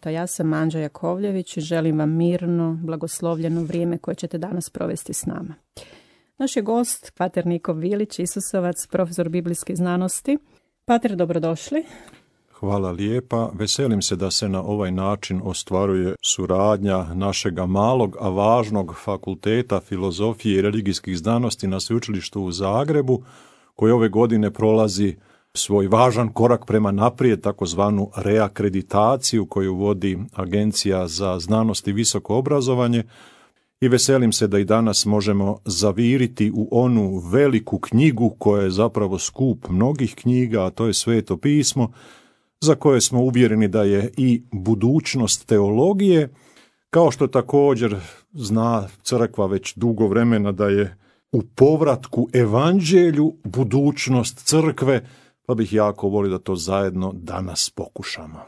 života. Ja sam Anđa Jakovljević i želim vam mirno, blagoslovljeno vrijeme koje ćete danas provesti s nama. Naš je gost pater Niko Vilić, Isusovac, profesor biblijske znanosti. Pater, dobrodošli. Hvala lijepa. Veselim se da se na ovaj način ostvaruje suradnja našega malog, a važnog fakulteta filozofije i religijskih znanosti na Sveučilištu u Zagrebu, koji ove godine prolazi svoj važan korak prema naprijed, takozvanu reakreditaciju koju vodi Agencija za znanost i visoko obrazovanje. I veselim se da i danas možemo zaviriti u onu veliku knjigu koja je zapravo skup mnogih knjiga, a to je Sveto pismo, za koje smo uvjereni da je i budućnost teologije, kao što također zna crkva već dugo vremena da je u povratku evanđelju budućnost crkve, pa bih jako volio da to zajedno danas pokušamo.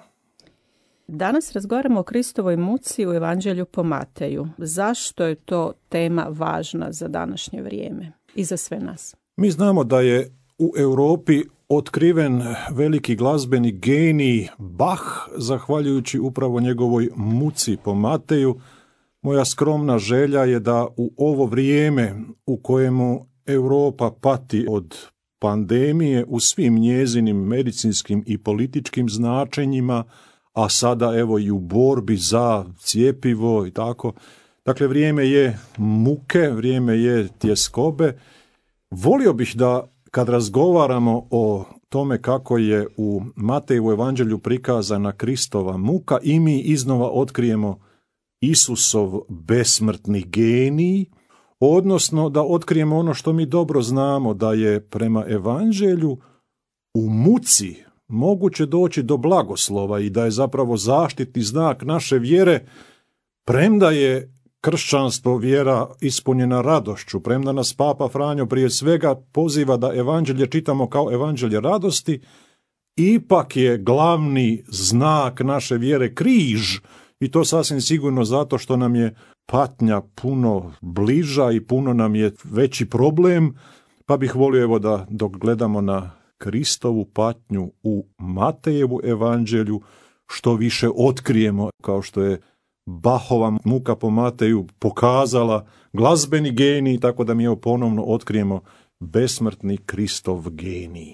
Danas razgovaramo o Kristovoj muci u Evanđelju po Mateju. Zašto je to tema važna za današnje vrijeme i za sve nas? Mi znamo da je u Europi otkriven veliki glazbeni genij Bach, zahvaljujući upravo njegovoj muci po Mateju. Moja skromna želja je da u ovo vrijeme u kojemu Europa pati od pandemije u svim njezinim medicinskim i političkim značenjima, a sada evo i u borbi za cjepivo i tako. Dakle, vrijeme je muke, vrijeme je tjeskobe. Volio bih da kad razgovaramo o tome kako je u Matejevu evanđelju prikazana Kristova muka i mi iznova otkrijemo Isusov besmrtni genij, odnosno da otkrijemo ono što mi dobro znamo, da je prema evanđelju u muci moguće doći do blagoslova i da je zapravo zaštitni znak naše vjere, premda je kršćanstvo vjera ispunjena radošću, premda nas Papa Franjo prije svega poziva da evanđelje čitamo kao evanđelje radosti, ipak je glavni znak naše vjere križ, i to sasvim sigurno zato što nam je patnja puno bliža i puno nam je veći problem, pa bih volio evo da dok gledamo na Kristovu patnju u Matejevu evanđelju što više otkrijemo, kao što je Bachova muka po Mateju pokazala glazbeni genij, tako da mi evo ponovno otkrijemo besmrtni Kristov genij.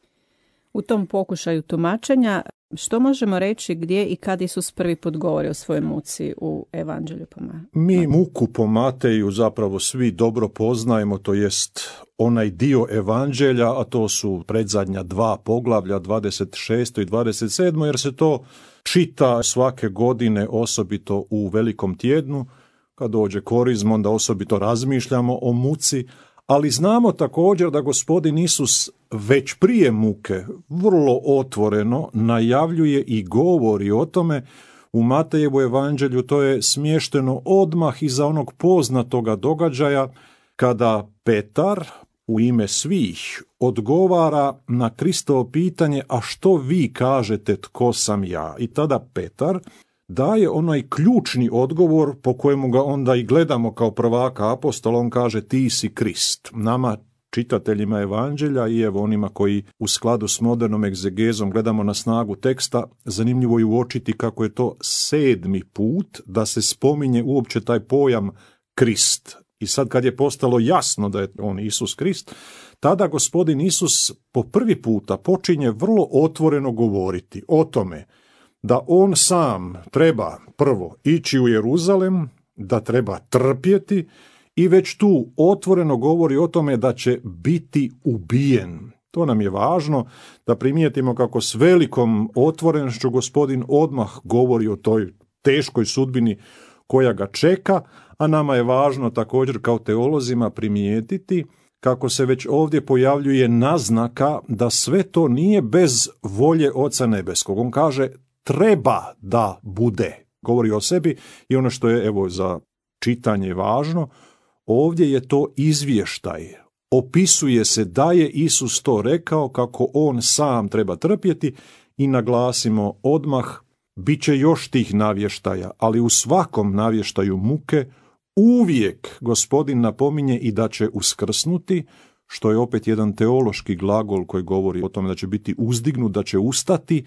U tom pokušaju tumačenja, što možemo reći gdje i kad Isus prvi put govori o svojoj muci u Evanđelju po Mateju? Mi muku po Mateju zapravo svi dobro poznajemo, to jest onaj dio Evanđelja, a to su predzadnja 2 poglavlja, 26. i 27. jer se to čita svake godine, osobito u Velikom tjednu, kad dođe korizma, onda osobito razmišljamo o muci, ali znamo također da Gospodin Isus već prije muke vrlo otvoreno najavljuje i govori o tome. U Matejevu evanđelju to je smješteno odmah iza onog poznatoga događaja kada Petar u ime svih odgovara na Kristovo pitanje: a što vi kažete tko sam ja? I tada Petar daje onaj ključni odgovor po kojemu ga onda i gledamo kao prvaka apostola. On kaže: ti si Krist. Nama čitateljima evanđelja i evo onima koji u skladu s modernom egzegezom gledamo na snagu teksta, zanimljivo je uočiti kako je to 7. put da se spominje uopće taj pojam Krist. I sad kad je postalo jasno da je on Isus Krist, tada Gospodin Isus po prvi puta počinje vrlo otvoreno govoriti o tome da on sam treba prvo ići u Jeruzalem, da treba trpjeti, i već tu otvoreno govori o tome da će biti ubijen. To nam je važno da primijetimo kako s velikom otvorenošću Gospodin odmah govori o toj teškoj sudbini koja ga čeka, a nama je važno također kao teolozima primijetiti kako se već ovdje pojavljuje naznaka da sve to nije bez volje Oca Nebeskog. On kaže treba da bude. Govori o sebi i ono što je evo za čitanje važno, ovdje je to izvještaj. Opisuje se da je Isus to rekao, kako on sam treba trpjeti, i naglasimo odmah, bit će još tih navještaja, ali u svakom navještaju muke uvijek Gospodin napominje i da će uskrsnuti, što je opet jedan teološki glagol koji govori o tome da će biti uzdignut, da će ustati,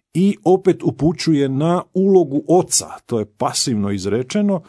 i opet upućuje na ulogu oca, to je pasivno izrečeno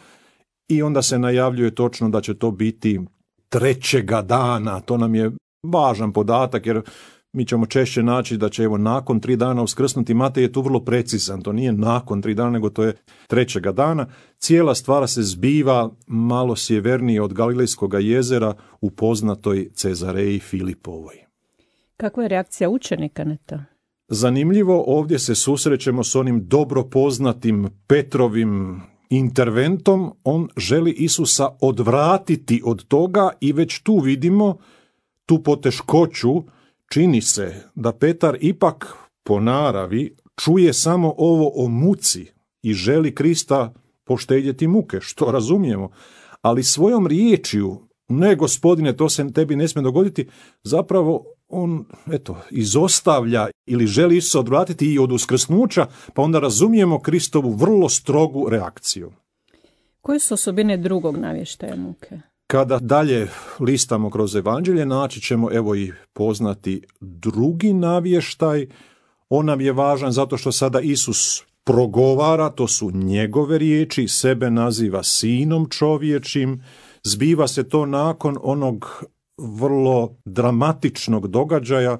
i onda se najavljuje točno da će to biti trećega dana. To nam je važan podatak jer mi ćemo češće naći da će nakon 3 dana uskrsnuti. Matej je tu vrlo precizan, to nije nakon 3 dana, nego to je trećega dana. Cijela stvar se zbiva malo sjevernije od Galilejskog jezera u poznatoj Cezareji Filipovoj. Kakva je reakcija učenika na to? Zanimljivo, ovdje se susrećemo s onim dobro poznatim Petrovim interventom. On želi Isusa odvratiti od toga i već tu vidimo tu poteškoću. Čini se da Petar ipak po naravi čuje samo ovo o muci i želi Krista poštedjeti muke, što razumijemo, ali svojom riječju, ne gospodine, to se tebi ne smije dogoditi, zapravo on izostavlja ili želi Isusa odvratiti i od uskrsnuća, pa onda razumijemo Kristovu vrlo strogu reakciju. Koje su osobine drugog navještaja muke? Kada dalje listamo kroz evanđelje, naći ćemo i poznati drugi navještaj. On nam je važan zato što sada Isus progovara, to su njegove riječi, sebe naziva sinom čovječim. Zbiva se to nakon onog vrlo dramatičnog događaja.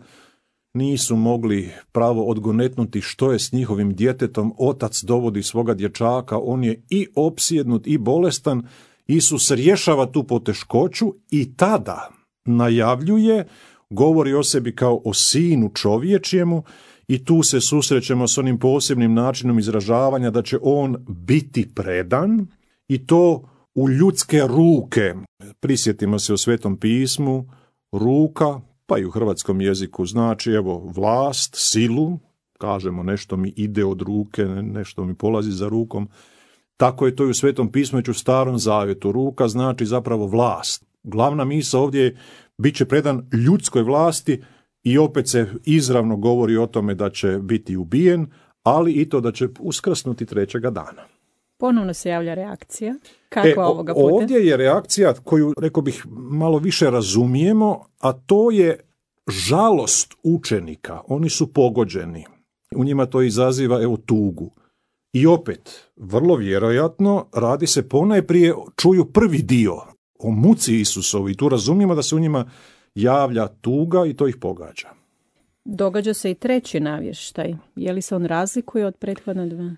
Nisu mogli pravo odgonetnuti što je s njihovim djetetom. Otac dovodi svoga dječaka, on je i opsjednut i bolestan. Isus rješava tu poteškoću i tada najavljuje, govori o sebi kao o sinu čovječjemu i tu se susrećemo s onim posebnim načinom izražavanja da će on biti predan i to u ljudske ruke. Prisjetimo se u Svetom pismu, ruka, pa i u hrvatskom jeziku znači vlast, silu, kažemo nešto mi ide od ruke, nešto mi polazi za rukom. Tako je to i u Svetom pismu, već u Starom zavjetu. Ruka znači zapravo vlast. Glavna misao ovdje je bit će predan ljudskoj vlasti i opet se izravno govori o tome da će biti ubijen, ali i to da će uskrsnuti trećega dana. Ponovno se javlja reakcija. Kakva ovoga puta? Ovdje je reakcija koju, rekao bih, malo više razumijemo, a to je žalost učenika. Oni su pogođeni. U njima to izaziva tugu. I opet, vrlo vjerojatno, radi se ponajprije, čuju prvi dio o muci Isusovi i tu razumijemo da se u njima javlja tuga i to ih pogađa. Događa se i treći navještaj. Je li se on razlikuje od prethodna dva?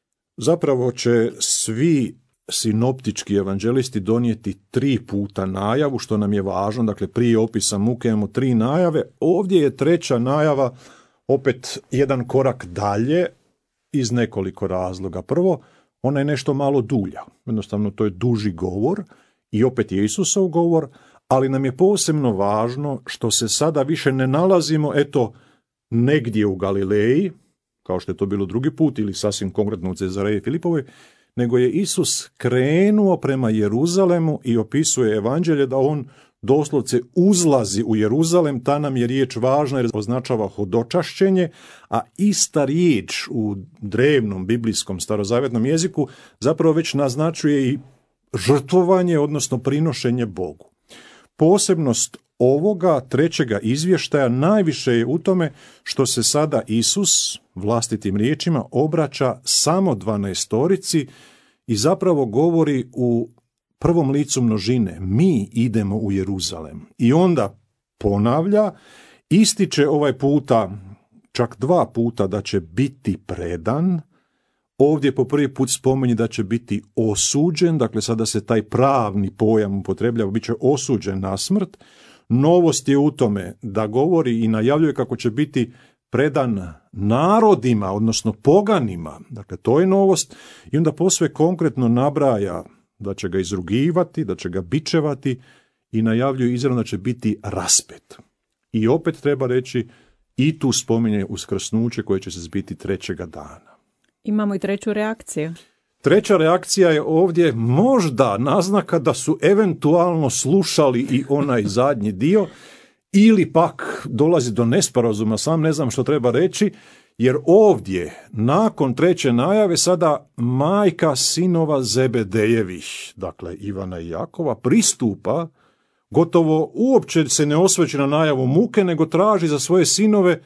Zapravo će svi sinoptički evanđelisti donijeti 3 puta najavu, što nam je važno. Dakle, prije opisa muke imamo 3 najave. Ovdje je treća najava opet jedan korak dalje, iz nekoliko razloga. Prvo, ona je nešto malo dulja. Jednostavno, to je duži govor i opet je Isusov govor, ali nam je posebno važno što se sada više ne nalazimo, negdje u Galileji, kao što je to bilo drugi put, ili sasvim konkretno u Cezareji Filipovoj, nego je Isus krenuo prema Jeruzalemu i opisuje evanđelje da on doslovce uzlazi u Jeruzalem. Ta nam je riječ važna jer označava hodočašćenje, a ista riječ u drevnom biblijskom starozavjetnom jeziku zapravo već naznačuje i žrtvovanje, odnosno prinošenje Bogu. Posebnost ovoga trećega izvještaja najviše je u tome što se sada Isus vlastitim riječima obraća samo 12 i zapravo govori u prvom licu množine. Mi idemo u Jeruzalem. I onda ponavlja, ističe ovaj puta, čak 2 puta da će biti predan. Ovdje po prvi put spominje da će biti osuđen, dakle sada se taj pravni pojam upotrebljava, bit će osuđen na smrt. Novost je u tome da govori i najavljuje kako će biti predan narodima, odnosno poganima. Dakle, to je novost. I onda posve konkretno nabraja da će ga izrugivati, da će ga bičevati i najavljuje izravno da će biti raspet. I opet treba reći, i tu spominje uskrsnuće koje će se zbiti trećega dana. Imamo i treću reakciju. Treća reakcija je ovdje možda naznaka da su eventualno slušali i onaj zadnji dio, ili pak dolazi do nesporazuma, sam ne znam što treba reći, jer ovdje, nakon treće najave, sada majka sinova Zebedejevih, dakle Ivana i Jakova, pristupa, gotovo uopće se ne osvrće na najavu muke, nego traži za svoje sinove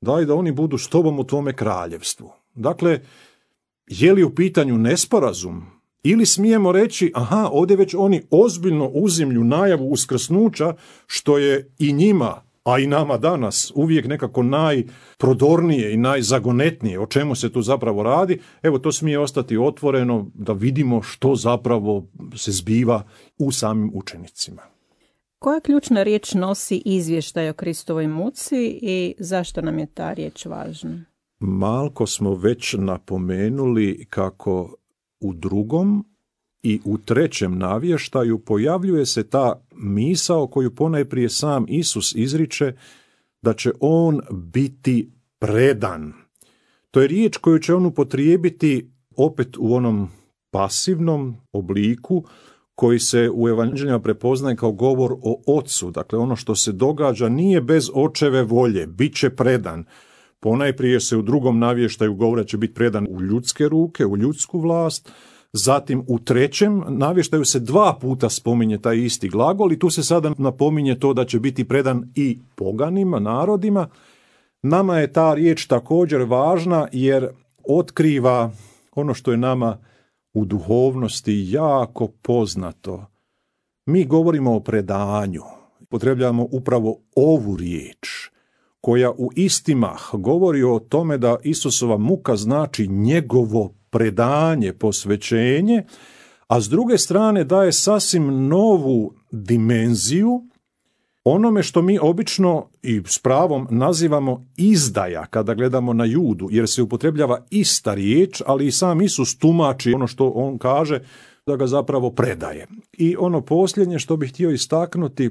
daj da oni budu s tobom u tvome kraljevstvu. Dakle, je li u pitanju nesporazum? Ili smijemo reći, aha, ovdje već oni ozbiljno uzimlju najavu uskrsnuća, što je i njima, a i nama danas, uvijek nekako najprodornije i najzagonetnije, o čemu se tu zapravo radi. Evo, to smije ostati otvoreno da vidimo što zapravo se zbiva u samim učenicima. Koja ključna riječ nosi izvještaj o Kristovoj muci i zašto nam je ta riječ važna? Malko smo već napomenuli kako u drugom i u trećem navještaju pojavljuje se ta misao koju ponajprije sam Isus izriče, da će on biti predan. To je riječ koju će on upotrijebiti opet u onom pasivnom obliku koji se u evanđeljima prepoznaje kao govor o ocu. Dakle, ono što se događa nije bez očeve volje, bit će predan. Ponajprije se u drugom navještaju govora će biti predan u ljudske ruke, u ljudsku vlast. Zatim u trećem navještaju se 2 puta spominje taj isti glagol i tu se sada napominje to da će biti predan i poganima, narodima. Nama je ta riječ također važna jer otkriva ono što je nama u duhovnosti jako poznato. Mi govorimo o predanju, upotrebljavamo upravo ovu riječ koja u isti mah govori o tome da Isusova muka znači njegovo predanje, posvećenje, a s druge strane daje sasvim novu dimenziju onome što mi obično i s pravom nazivamo izdaja kada gledamo na Judu, jer se upotrebljava ista riječ, ali i sam Isus tumači ono što on kaže da ga zapravo predaje. I ono posljednje što bih htio istaknuti,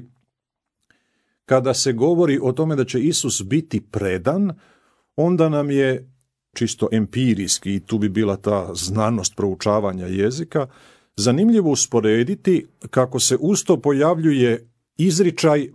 kada se govori o tome da će Isus biti predan, onda nam je čisto empirijski, i tu bi bila ta znanost proučavanja jezika, zanimljivo usporediti kako se uz to pojavljuje izričaj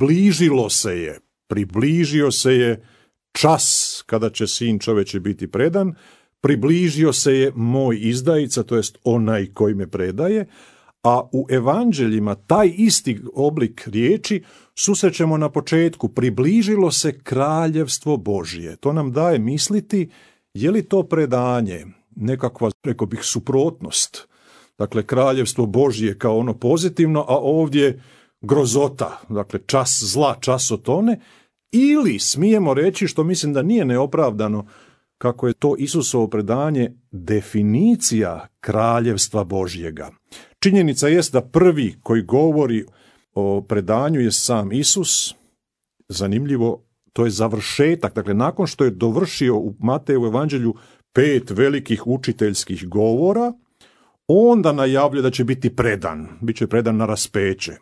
približio se je čas kada će sin čovječi biti predan, približio se je moj izdajica, to jest onaj koji me predaje, a u evanđeljima taj isti oblik riječi susrećemo na početku, približilo se kraljevstvo Božje. To nam daje misliti, je li to predanje nekakva, rekao bih, suprotnost. Dakle, kraljevstvo Božje kao ono pozitivno, a ovdje grozota, dakle čas zla, čas otone, ili smijemo reći, što mislim da nije neopravdano, kako je to Isusovo predanje definicija kraljevstva Božjega. Činjenica jest da prvi koji govori o predanju je sam Isus. Zanimljivo, to je završetak. Dakle, nakon što je dovršio u Matejevu evanđelju 5 velikih učiteljskih govora, onda najavljuje da će biti predan. Biće predan na raspeće.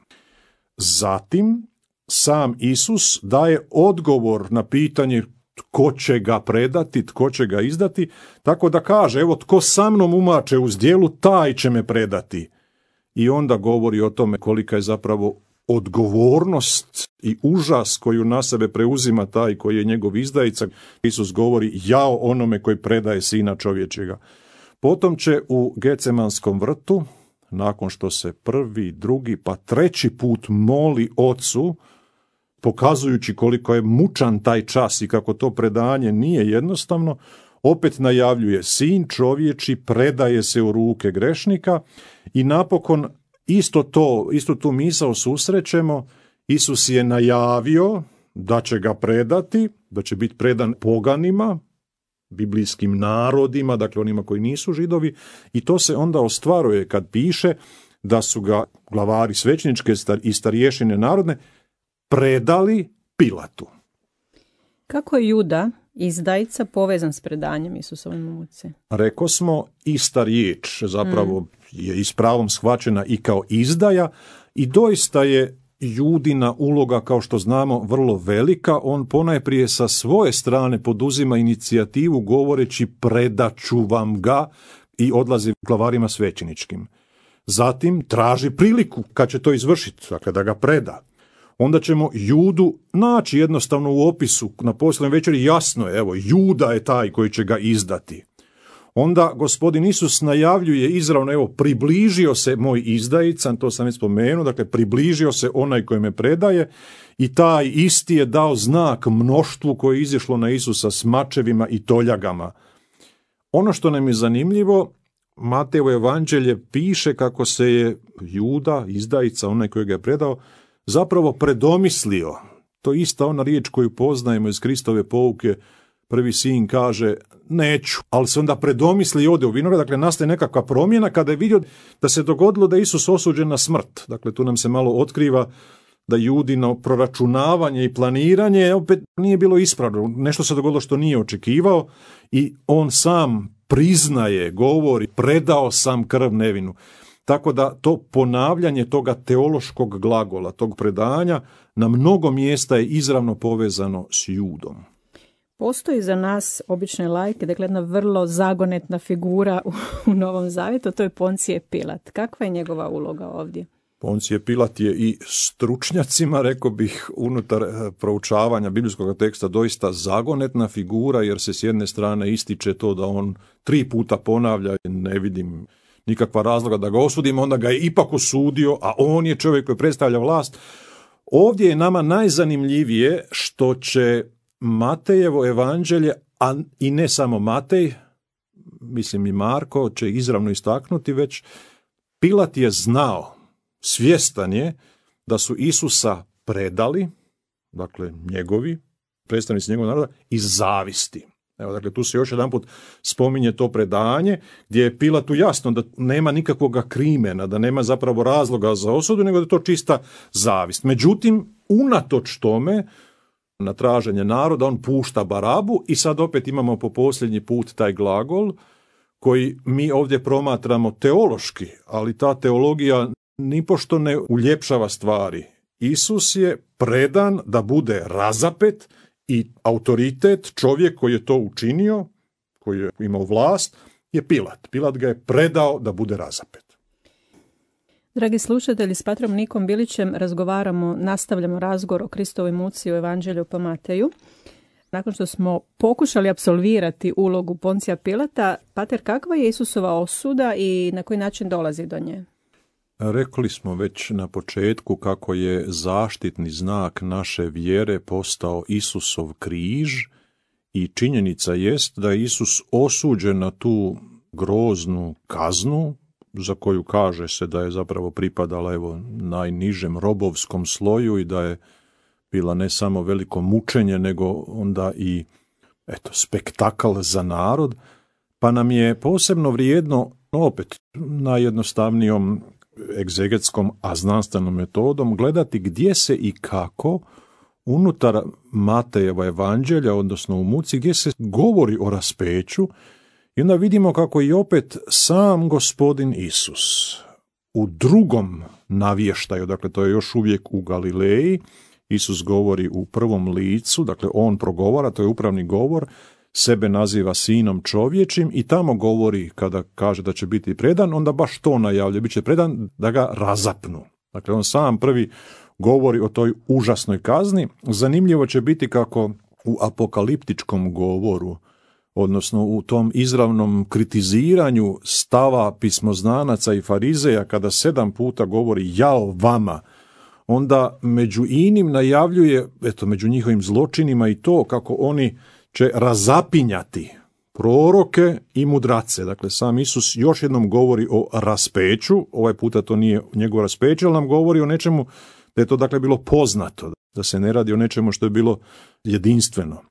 Zatim, sam Isus daje odgovor na pitanje tko će ga predati, tko će ga izdati, tako da kaže, evo, tko sa mnom umače uz djelu, taj će me predati. I onda govori o tome kolika je zapravo odgovornost i užas koju na sebe preuzima taj koji je njegov izdajica. Isus govori, jao onome koji predaje sina čovječega. Potom će u Gecemanskom vrtu, nakon što se prvi, drugi pa treći put moli ocu, pokazujući koliko je mučan taj čas i kako to predanje nije jednostavno, opet najavljuje, sin čovječi predaje se u ruke grešnika i napokon istu tu misao susrećemo. Isus je najavio da će ga predati, da će biti predan poganima, biblijskim narodima, dakle onima koji nisu Židovi, i to se onda ostvaruje kad piše da su ga glavari svećeničke i starješine narodne predali Pilatu. Kako je Juda, izdajica, povezan s predanjem Isusove muci? Reko smo, ista riječ zapravo je ispravom shvaćena i kao izdaja i doista je Judina uloga, kao što znamo, vrlo velika. On ponajprije sa svoje strane poduzima inicijativu govoreći predaću vam ga i odlazi glavarima svećeničkim. Zatim traži priliku kad će to izvršiti, dakle da ga preda. Onda ćemo Judu naći jednostavno u opisu na posljednjoj večeri, jasno je, evo, Juda je taj koji će ga izdati. onda gospodin Isus najavljuje izravno, evo, približio se moj izdajica, to sam već spomenuo, dakle, približio se onaj koji me predaje i taj isti je dao znak mnoštvu koje je izišlo na Isusa s mačevima i toljagama. Ono što nam je zanimljivo, Matejevo evanđelje piše kako se je Juda, izdajica, onaj koji ga je predao, zapravo predomislio. To je ista ona riječ koju poznajemo iz Kristove pouke. Prvi sin kaže, neću, ali se onda predomisli i ode u vinograd. Dakle, nastaje nekakva promjena kada je vidio da se dogodilo da je Isus osuđen na smrt. Dakle, tu nam se malo otkriva da Judino proračunavanje i planiranje opet nije bilo ispravno. Nešto se dogodilo što nije očekivao i on sam priznaje, govori, predao sam krv nevinu. Tako da to ponavljanje toga teološkog glagola, tog predanja, na mnogo mjesta je izravno povezano s Judom. Postoji za nas, obične laike, dakle jedna vrlo zagonetna figura u Novom Zavjetu, to je Poncije Pilat. Kakva je njegova uloga ovdje? Poncije Pilat je i stručnjacima, rekao bih, unutar proučavanja biblijskog teksta doista zagonetna figura, jer se s jedne strane ističe to da on 3 puta ponavlja, ne vidim nikakva razloga da ga osudimo, onda ga je ipak osudio, a on je čovjek koji predstavlja vlast. Ovdje je nama najzanimljivije što će Matejevo evanđelje, a i ne samo Matej, mislim i Marko će izravno istaknuti, već Pilat je znao, svjestan je da su Isusa predali, dakle njegovi, predstavnici njegovog naroda, iz zavisti. Evo, dakle, tu se još jedanput spominje to predanje, gdje je Pilatu jasno da nema nikakvog krimena, da nema zapravo razloga za osudu, nego da je to čista zavist. Međutim, unatoč tome, na traženje naroda, on pušta Barabu i sad opet imamo po posljednji put taj glagol koji mi ovdje promatramo teološki, ali ta teologija nipošto ne uljepšava stvari. Isus je predan da bude razapet i autoritet, čovjek koji je to učinio, koji je imao vlast, je Pilat. Pilat ga je predao da bude razapet. Dragi slušatelji, s patrom Nikom Bilićem nastavljamo razgovor o Kristovoj muci u Evanđelju po Mateju. Nakon što smo pokušali apsolvirati ulogu Poncija Pilata, pater, kakva je Isusova osuda i na koji način dolazi do nje? Rekli smo već na početku kako je zaštitni znak naše vjere postao Isusov križ i činjenica jest da je Isus osuđen na tu groznu kaznu za koju kaže se da je zapravo pripadala najnižem robovskom sloju i da je bila ne samo veliko mučenje nego onda i spektakl za narod, pa nam je posebno vrijedno opet najjednostavnijom egzegetskom, a znanstvenom metodom gledati gdje se i kako unutar Matejeva evanđelja, odnosno u muci, gdje se govori o raspeću i onda vidimo kako i opet sam gospodin Isus u drugom navještaju, dakle to je još uvijek u Galileji, Isus govori u prvom licu, dakle on progovara, to je upravni govor, sebe naziva sinom čovječim i tamo govori kada kaže da će biti predan, onda baš to najavlja, bit će predan da ga razapnu. Dakle, on sam prvi govori o toj užasnoj kazni. Zanimljivo će biti kako u apokaliptičkom govoru, odnosno u tom izravnom kritiziranju stava pismoznanaca i farizeja, kada 7 puta govori jao vama, onda među inim najavljuje, među njihovim zločinima i to kako oni će razapinjati proroke i mudrace. Dakle, sam Isus još jednom govori o raspeću, ovaj puta to nije njegovo raspeće, ali nam govori o nečemu da je to dakle bilo poznato, da se ne radi o nečemu što je bilo jedinstveno.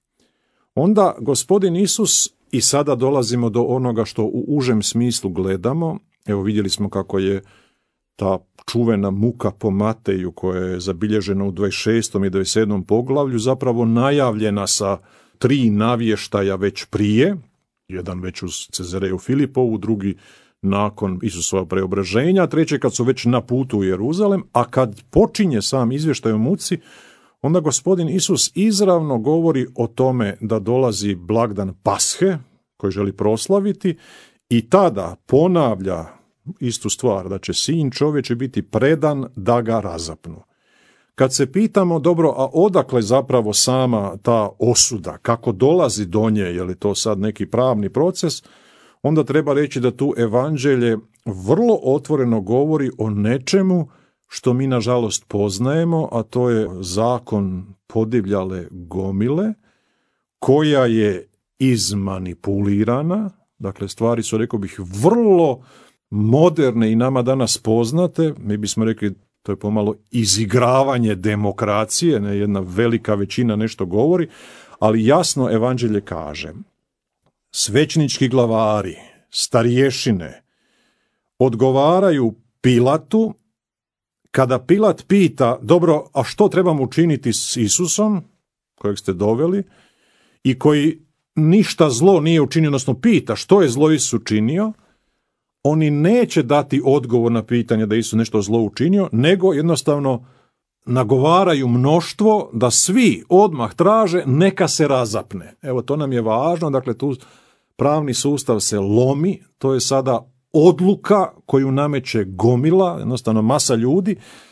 Onda gospodin Isus, i sada dolazimo do onoga što u užem smislu gledamo, evo vidjeli smo kako je ta čuvena muka po Mateju koja je zabilježena u 26. i 27. poglavlju zapravo najavljena sa 3 navještaja već prije, jedan već uz Cezareju Filipovu, drugi nakon Isusova preobraženja, treći kad su već na putu u Jeruzalem, a kad počinje sam izvještaj o muci, onda gospodin Isus izravno govori o tome da dolazi blagdan Pashe, koji želi proslaviti, i tada ponavlja istu stvar, da će sin čovječi biti predan da ga razapnu. Kad se pitamo, dobro, a odakle zapravo sama ta osuda, kako dolazi do nje, je li to sad neki pravni proces, onda treba reći da tu evanđelje vrlo otvoreno govori o nečemu što mi nažalost poznajemo, a to je zakon podivljale gomile, koja je izmanipulirana, dakle stvari su, rekao bih, vrlo moderne i nama danas poznate, mi bismo rekli to je pomalo izigravanje demokracije, ne, jedna velika većina nešto govori, ali jasno evanđelje kaže, svećnički glavari, starješine, odgovaraju Pilatu, kada Pilat pita, dobro, a što trebamo učiniti s Isusom, kojeg ste doveli, i koji ništa zlo nije učinio, odnosno pita što je zlo Isus učinio, oni neće dati odgovor na pitanje da Isus nešto zlo učinio, nego jednostavno nagovaraju mnoštvo da svi odmah traže neka se razapne. Evo, to nam je važno, dakle tu pravni sustav se lomi, to je sada odluka koju nameće gomila, jednostavno masa ljudi,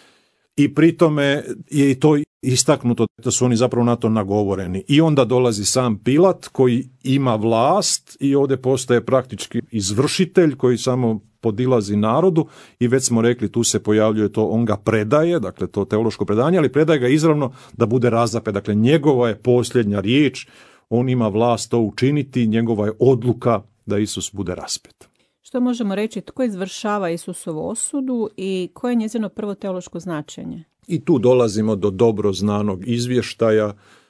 i pri tome je i to istaknuto da su oni zapravo na to nagovoreni. I onda dolazi sam Pilat koji ima vlast i ovdje postaje praktički izvršitelj koji samo podilazi narodu i već smo rekli tu se pojavljuje to, on ga predaje, dakle to teološko predanje, ali predaje ga izravno da bude razapet, dakle njegova je posljednja riječ, on ima vlast to učiniti, njegova je odluka da Isus bude raspet. Što možemo reći, tko izvršava Isusovu osudu i koje je njezino prvo teološko značenje? I tu dolazimo do dobro znanog izvještaja,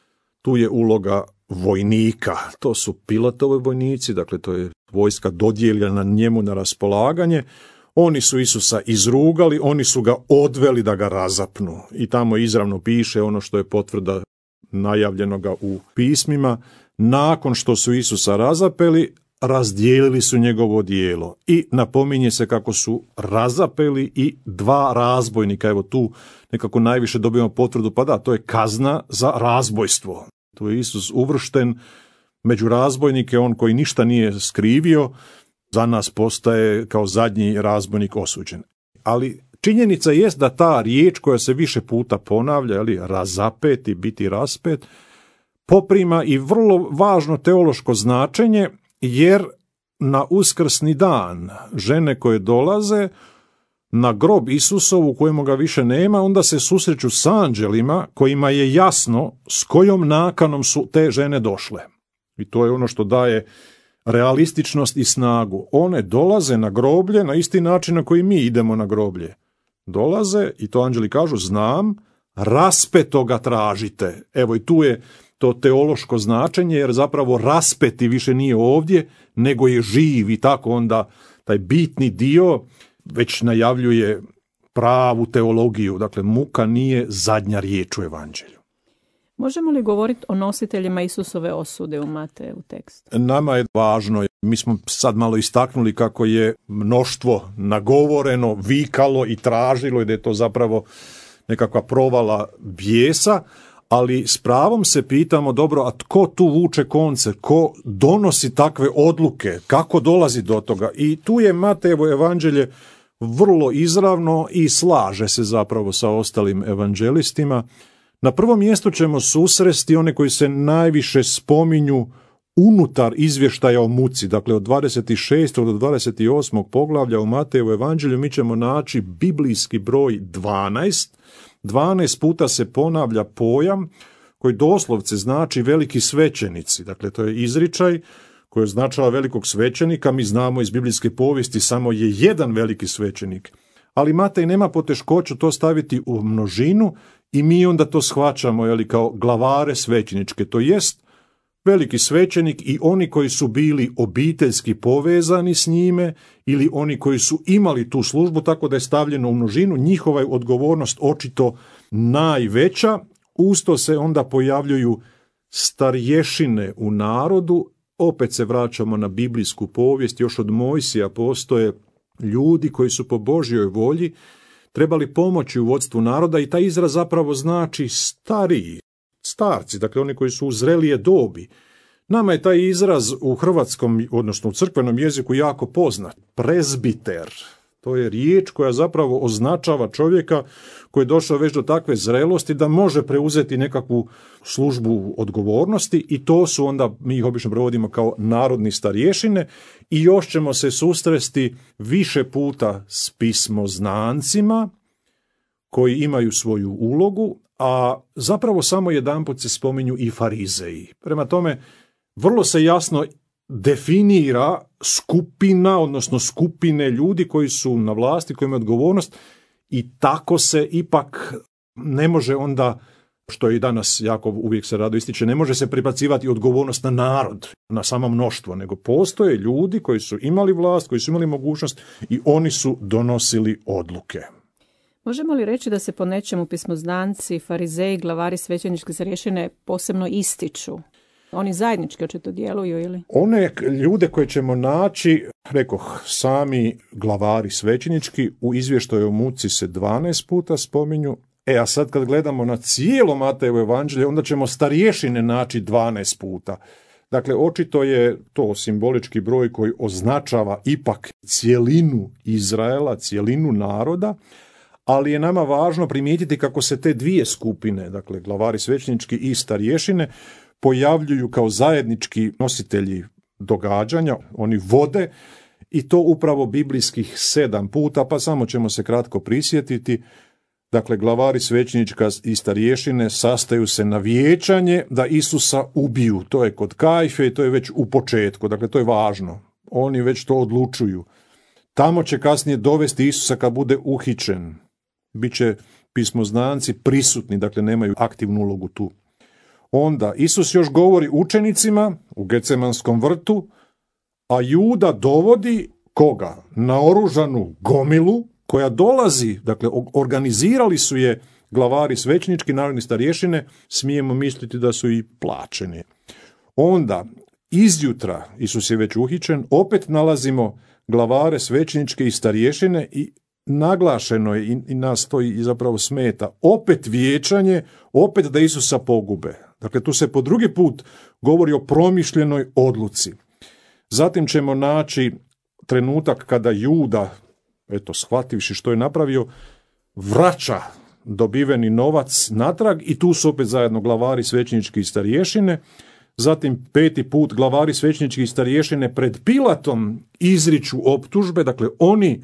tu je uloga vojnika, to su Pilatovi vojnici, dakle to je vojska dodijeljena njemu na raspolaganje, oni su Isusa izrugali, oni su ga odveli da ga razapnu i tamo izravno piše ono što je potvrda najavljenoga u pismima, nakon što su Isusa razapeli, razdijelili su njegovo odijelo i napominje se kako su razapeli i 2 razbojnika. Evo tu nekako najviše dobijemo potvrdu, pa da, to je kazna za razbojstvo. Tu je Isus uvršten među razbojnike, on koji ništa nije skrivio, za nas postaje kao zadnji razbojnik osuđen. Ali činjenica jest da ta riječ koja se više puta ponavlja, razapeti, biti raspet, poprima i vrlo važno teološko značenje, jer na uskrsni dan žene koje dolaze na grob Isusov u kojemu ga više nema, onda se susreću s anđelima kojima je jasno s kojom nakanom su te žene došle. I to je ono što daje realističnost i snagu. One dolaze na groblje na isti način na koji mi idemo na groblje. Dolaze i to anđeli kažu, znam, raspetoga tražite. Evo i tu je to teološko značenje, jer zapravo raspeti više nije ovdje, nego je živ i tako onda taj bitni dio već najavljuje pravu teologiju. Dakle, muka nije zadnja riječ u evanđelju. Možemo li govoriti o nositeljima Isusove osude u Mateju tekstu? Nama je važno, mi smo sad malo istaknuli kako je mnoštvo nagovoreno, vikalo i tražilo i da je to zapravo nekakva provala bijesa, ali s pravom se pitamo, dobro, a tko tu vuče konce, ko donosi takve odluke, kako dolazi do toga? I tu je Matejevo evanđelje vrlo izravno i slaže se zapravo sa ostalim evanđelistima. Na prvom mjestu ćemo susresti one koji se najviše spominju unutar izvještaja o muci, dakle od 26. do 28. poglavlja u Matejevu evanđelju mi ćemo naći biblijski broj 12. 12 puta se ponavlja pojam koji doslovce znači veliki svećenici. Dakle, to je izričaj koji označava velikog svećenika. Mi znamo iz biblijske povijesti samo je jedan veliki svećenik. Ali Matej nema poteškoću to staviti u množinu i mi onda to shvaćamo kao glavare svećeničke. To jest veliki svećenik i oni koji su bili obiteljski povezani s njime ili oni koji su imali tu službu, tako da je stavljeno u množinu, njihova je odgovornost očito najveća. Usto se onda pojavljuju starješine u narodu, opet se vraćamo na biblijsku povijest, još od Mojsija postoje ljudi koji su po Božjoj volji trebali pomoći u vodstvu naroda i taj izraz zapravo znači stariji, starci, dakle oni koji su u zrelije dobi. Nama je taj izraz u hrvatskom, odnosno u crkvenom jeziku jako poznat. Prezbiter, To je riječ koja zapravo označava čovjeka koji je došao već do takve zrelosti da može preuzeti nekakvu službu odgovornosti i to su onda, mi ih obično prevodimo kao narodni starješine i još ćemo se susresti više puta s pismoznancima koji imaju svoju ulogu, a zapravo samo jedanput se spominju i farizeji. Prema tome, vrlo se jasno definira skupina, odnosno skupine ljudi koji su na vlasti, koji imaju odgovornost i tako se ipak ne može onda, što i danas jako uvijek se rado ističe, ne može se pribacivati odgovornost na narod, na samo mnoštvo, nego postoje ljudi koji su imali vlast, koji su imali mogućnost i oni su donosili odluke. Možemo li reći da se po nečemu pismoznanci, farizeji, glavari svećeničke starješine posebno ističu? Oni zajednički očito djeluju ili? One ljude koje ćemo naći, rekoh, sami glavari svećenički, u izvještaju o muci se 12 puta spominju. A sad kad gledamo na cijelo Matejevo evanđelje, onda ćemo starješine naći 12 puta. Dakle, očito je to simbolički broj koji označava ipak cjelinu Izraela, cjelinu naroda, ali je nama važno primijetiti kako se te dvije skupine, dakle glavari svećenički i starješine, pojavljuju kao zajednički nositelji događanja, oni vode i to upravo biblijskih 7 puta, pa samo ćemo se kratko prisjetiti. Dakle, glavari svećenička i starješine sastaju se na vijećanje da Isusa ubiju. To je kod Kajfe i to je već u početku, dakle to je važno. Oni već to odlučuju. Tamo će kasnije dovesti Isusa kad bude uhićen. Biće pismoznanci prisutni, dakle nemaju aktivnu ulogu tu. Onda Isus još govori učenicima u Gecemanskom vrtu, a Juda dovodi koga? Naoružanu gomilu koja dolazi, dakle organizirali su je glavari svećenički, narodni starješine, smijemo misliti da su i plaćeni. Onda izjutra, Isus je već uhićen, opet nalazimo glavare svećeničke i starješine i naglašeno je i nas to i zapravo smeta, opet vijećanje, opet da Isusa pogube. Dakle, tu se po drugi put govori o promišljenoj odluci. Zatim ćemo naći trenutak kada Juda, shvativši što je napravio, vraća dobiveni novac natrag i tu su opet zajedno glavari svećenički i starješine. Zatim 5. put glavari svećenički i starješine pred Pilatom izriču optužbe, dakle oni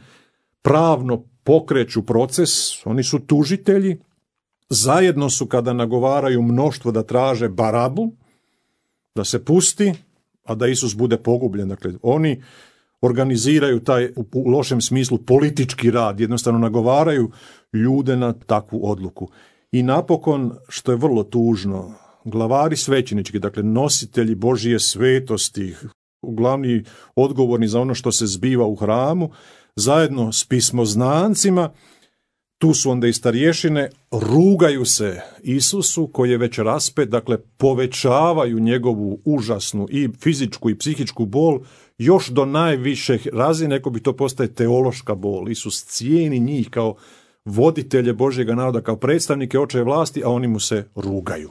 pravno pokreću proces, oni su tužitelji, zajedno su kada nagovaraju mnoštvo da traže Barabu, da se pusti, a da Isus bude pogubljen. Dakle, oni organiziraju taj, u lošem smislu, politički rad, jednostavno nagovaraju ljude na takvu odluku. I napokon, što je vrlo tužno, glavari svećenički, dakle nositelji Božje svetosti, glavni odgovorni za ono što se zbiva u hramu, zajedno s pismoznancima, tu su onda i starješine, rugaju se Isusu koji je već raspet, dakle povećavaju njegovu užasnu i fizičku i psihičku bol još do najviše razine, ako bi to postaje teološka bol. Isus cijeni njih kao voditelje Božjega naroda, kao predstavnike očeve vlasti, a oni mu se rugaju.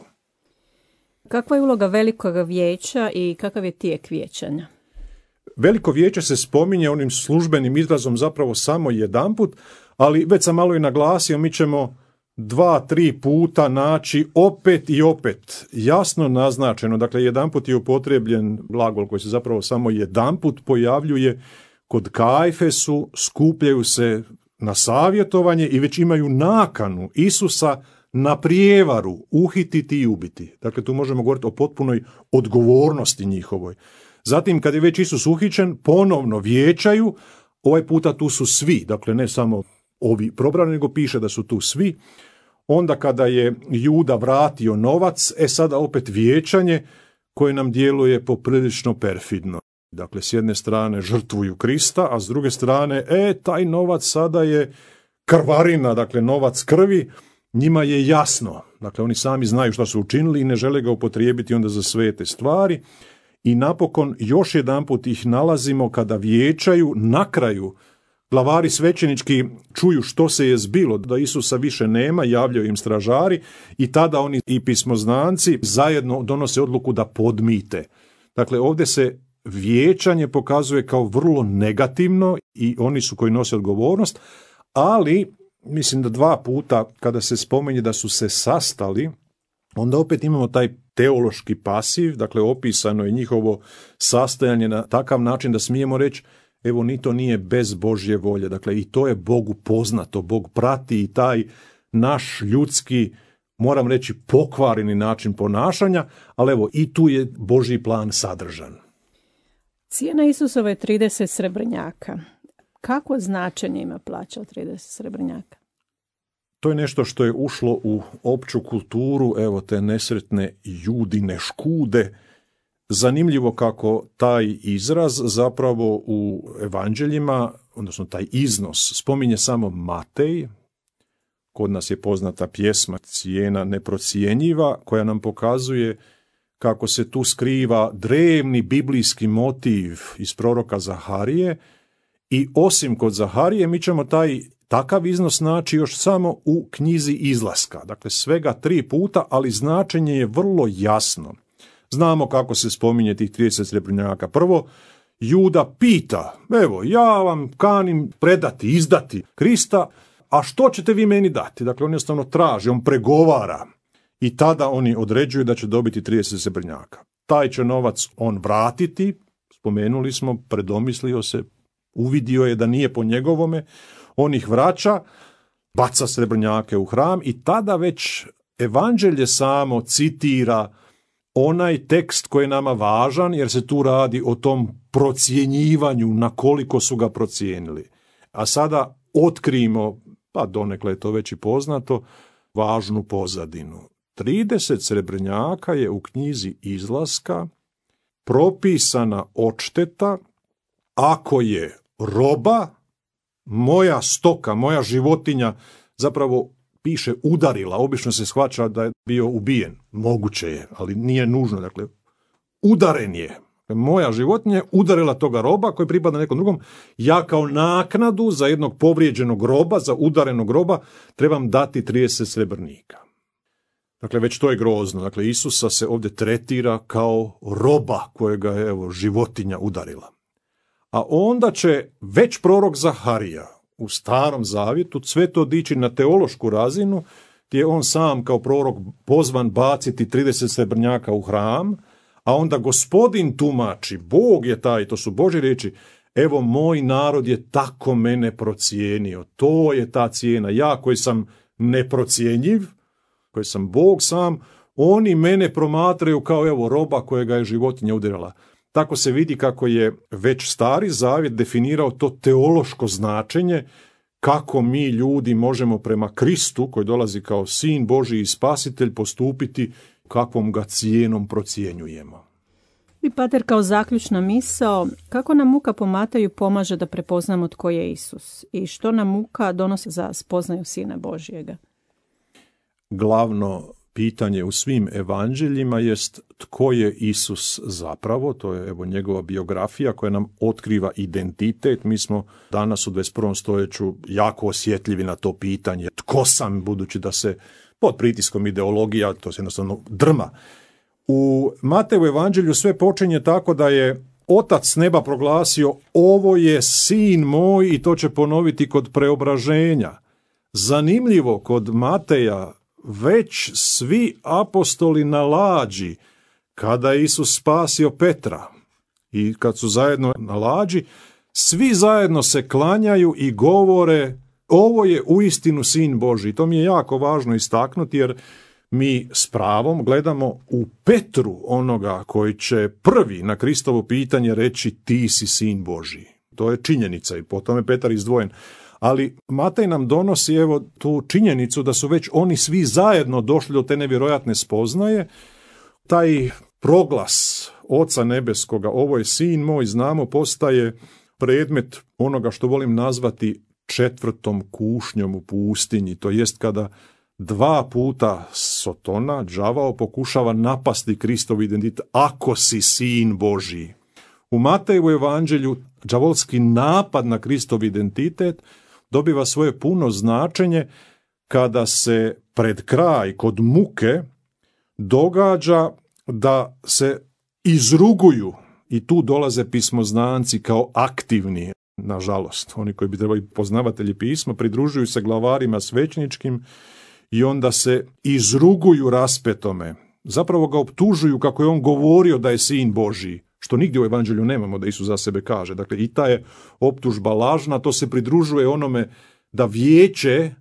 Kakva je uloga velikog vijeća i kakav je tijek vijećanja? Veliko vijeće se spominje onim službenim izrazom zapravo samo jedanput, ali već sam malo i naglasio, mi ćemo 2-3 puta naći opet i opet jasno naznačeno, dakle jedanput je upotrebljen glagol koji se zapravo samo jedanput pojavljuje kod Kajfesu, skupljaju se na savjetovanje i već imaju nakanu Isusa na prijevaru uhititi i ubiti. Dakle, tu možemo govoriti o potpunoj odgovornosti njihovoj. Zatim, kad je već Isus uhićen, ponovno vijećaju, ovaj puta tu su svi, dakle ne samo ovi probrani, nego piše da su tu svi. Onda kada je Juda vratio novac, sada opet vijećanje koje nam djeluje poprilično perfidno. Dakle, s jedne strane žrtvuju Krista, a s druge strane, taj novac sada je krvarina, dakle novac krvi, njima je jasno. Dakle, oni sami znaju što su učinili i ne žele ga upotrijebiti onda za svete stvari. I napokon još jedanput ih nalazimo kada vijećaju na kraju. Glavari svećenički čuju što se je zbilo, da Isusa više nema, javljaju im stražari i tada oni i pismoznanci zajedno donose odluku da podmite. Dakle, ovdje se vijećanje pokazuje kao vrlo negativno i oni su koji nose odgovornost, ali mislim da 2 puta kada se spominje da su se sastali, onda opet imamo taj teološki pasiv, dakle opisano je njihovo sastajanje na takav način da smijemo reći evo ni to nije bez Božje volje, dakle i to je Bogu poznato, Bog prati i taj naš ljudski, moram reći, pokvareni način ponašanja, ali evo i tu je Božji plan sadržan. Cijena Isusova je 30 srebrnjaka. Kako značenje ima plaća od 30 srebrnjaka? To je nešto što je ušlo u opću kulturu, evo te nesretne Judine škude. Zanimljivo kako taj izraz zapravo u evanđeljima, odnosno taj iznos, spominje samo Matej. Kod nas je poznata pjesma Cijena neprocjenjiva, koja nam pokazuje kako se tu skriva drevni biblijski motiv iz proroka Zaharije i osim kod Zaharije mi ćemo takav iznos naći još samo u knjizi Izlaska. Dakle, svega 3 puta, ali značenje je vrlo jasno. Znamo kako se spominje tih 30 srebrnjaka. Prvo, Juda pita, evo, ja vam kanim predati, izdati Krista, a što ćete vi meni dati? Dakle, on jednostavno traži, on pregovara i tada oni određuju da će dobiti 30 srebrnjaka. Taj će novac on vratiti, spomenuli smo, predomislio se, uvidio je da nije po njegovome, on ih vraća, baca srebrnjake u hram i tada već evanđelje samo citira onaj tekst koji je nama važan, jer se tu radi o tom procjenjivanju, na koliko su ga procijenili. A sada otkrijemo, pa donekle je to već i poznato, važnu pozadinu. 30 srebrnjaka je u knjizi Izlaska propisana odšteta ako je roba, moja stoka, moja životinja, zapravo piše udarila, obično se shvaća da je bio ubijen. Moguće je, ali nije nužno. Dakle, udaren je. Moja životinja je udarila toga roba koji pripada nekom drugom. Ja kao naknadu za jednog povrijeđenog roba, za udarenog roba, trebam dati 30 srebrnika. Dakle, već to je grozno. Dakle, Isusa se ovdje tretira kao roba kojega je životinja udarila. A onda će već prorok Zaharija u Starom zavjetu sve to dići na teološku razinu, gdje je on sam kao prorok pozvan baciti 30 srebrnjaka u hram, a onda Gospodin tumači, Bog je taj, to su Božje riječi, evo moj narod je tako mene procijenio, to je ta cijena, ja koji sam neprocjenjiv, koji sam Bog sam, oni mene promatraju kao evo roba kojega je životinja udarila. Tako se vidi kako je već Stari zavjet definirao to teološko značenje, kako mi ljudi možemo prema Kristu, koji dolazi kao sin Božji i spasitelj, postupiti, kakvom ga cijenom procjenjujemo. I pater, kao zaključna misao, kako nam muka po Mateju pomaže da prepoznamo tko je Isus i što nam muka donosi za spoznaju Sina Božjega? Glavno pitanje u svim evanđeljima jest tko je Isus zapravo, to je evo njegova biografija koja nam otkriva identitet. Mi smo danas u 21. stoljeću jako osjetljivi na to pitanje tko sam, budući da se pod pritiskom ideologija, to se jednostavno drma. U Mateju evanđelju sve počinje tako da je Otac s neba proglasio ovo je sin moj i to će ponoviti kod preobraženja. Zanimljivo, kod Mateja već svi apostoli na lađi, kada je Isus spasio Petra i kad su zajedno na lađi, svi zajedno se klanjaju i govore ovo je uistinu sin Božji. To mi je jako važno istaknuti jer mi s pravom gledamo u Petru onoga koji će prvi na Kristovo pitanje reći ti si sin Božji. To je činjenica i potom je Petar izdvojen. Ali Matej nam donosi evo tu činjenicu da su već oni svi zajedno došli do te nevjerojatne spoznaje. Taj proglas Oca Nebeskoga, ovo je sin moj, znamo, postaje predmet onoga što volim nazvati 4. kušnjom u pustinji. To jest kada 2 puta Sotona, đavao, pokušava napasti Kristov identitet, ako si sin Božji. U Matejevu evanđelju đavolski napad na Kristov identitet dobiva svoje puno značenje kada se pred kraj kod muke događa da se izruguju I tu dolaze pismoznanci kao aktivni, nažalost. Oni koji bi trebali poznavatelji pisma, pridružuju se glavarima svećničkim i onda se izruguju raspetome. Zapravo ga optužuju kako je on govorio da je sin Božji, što nigdje u evanđelju nemamo da Isus za sebe kaže. Dakle, i ta je optužba lažna, to se pridružuje onome da vijeće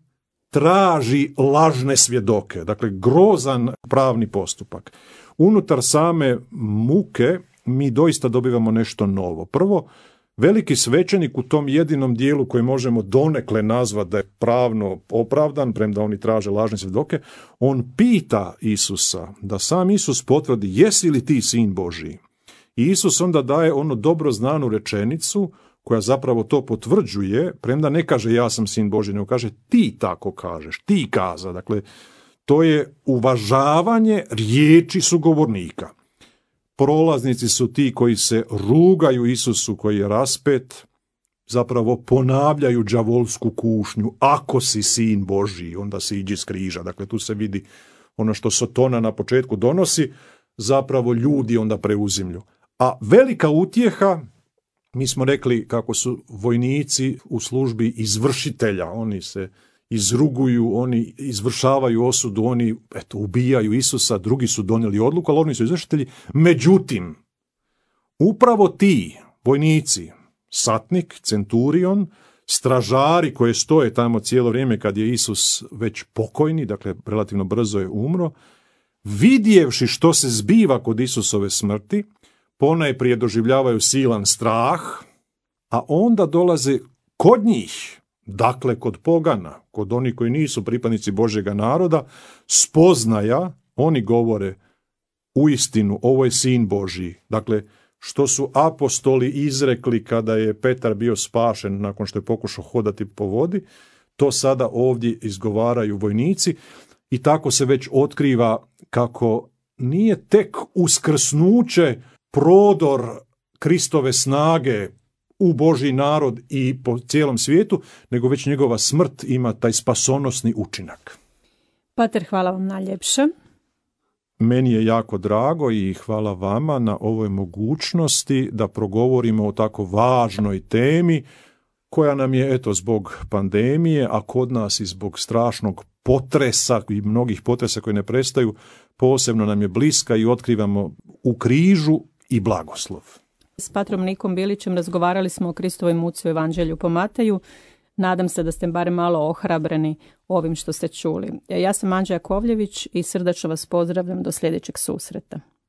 traži lažne svjedoke. Dakle, grozan pravni postupak. Unutar same muke mi doista dobivamo nešto novo. Prvo, veliki svećenik u tom jedinom dijelu koji možemo donekle nazvati da je pravno opravdan, premda oni traže lažne svjedoke, on pita Isusa da sam Isus potvrdi jesi li ti sin Božji. I Isus onda daje ono dobro znanu rečenicu koja zapravo to potvrđuje, premda ne kaže ja sam sin Božji, nego kaže ti tako kažeš, ti kaza. Dakle, to je uvažavanje riječi sugovornika. Prolaznici su ti koji se rugaju Isusu koji je raspet, zapravo ponavljaju đavolsku kušnju, ako si sin Božji, onda si iđi s križa. Dakle, tu se vidi ono što Sotona na početku donosi, zapravo ljudi onda preuzimlju. A velika utjeha, mi smo rekli kako su vojnici u službi izvršitelja, oni se izruguju, oni izvršavaju osudu, oni ubijaju Isusa, drugi su donijeli odluku, ali oni su izvršitelji. Međutim, upravo ti vojnici, satnik, centurion, stražari koji stoje tamo cijelo vrijeme kad je Isus već pokojni, dakle relativno brzo je umro, vidjevši što se zbiva kod Isusove smrti, ponajprije doživljavaju silan strah, a onda dolaze kod njih, dakle kod pogana, kod onih koji nisu pripadnici Božjega naroda, spoznaja, oni govore uistinu, ovo je sin Božji. Dakle, što su apostoli izrekli kada je Petar bio spašen nakon što je pokušao hodati po vodi, to sada ovdje izgovaraju vojnici i tako se već otkriva kako nije tek uskrsnuće prodor Kristove snage u Božji narod i po cijelom svijetu, nego već njegova smrt ima taj spasonosni učinak. Pater, hvala vam najljepše. Meni je jako drago i hvala vama na ovoj mogućnosti da progovorimo o tako važnoj temi koja nam je, zbog pandemije, a kod nas i zbog strašnog potresa i mnogih potresa koji ne prestaju, posebno nam je bliska i otkrivamo u križu i blagoslov. S patrom Nikom Bilićem razgovarali smo o Kristovoj muci u Evanđelju po Mateju. Nadam se da ste bar malo ohrabreni ovim što ste čuli. Ja sam Anđa Jakovljević i srdačno vas pozdravljam do sljedećeg susreta.